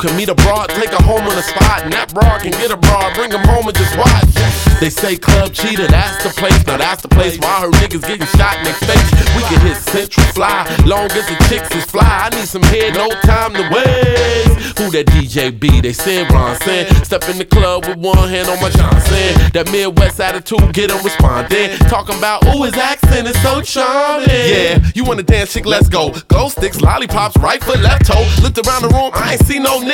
can meet a broad, take her home on the spot, and that broad can get a broad, bring him home and just watch. They say Club Cheetah, that's the place. Now that's the place where I heard niggas getting shot in their face. We can hit Central Fly, long as the chicks is fly. I need some head, no time to waste. Who that DJ B? They said Ronson. Step in the club with one hand on my Johnson. That Midwest attitude, get him responding. Talking about, ooh, his accent is so charming. Yeah, you wanna dance, chick, let's go. Glow sticks, lollipops, right foot, left toe. Looked around the room, I ain't see no nigga.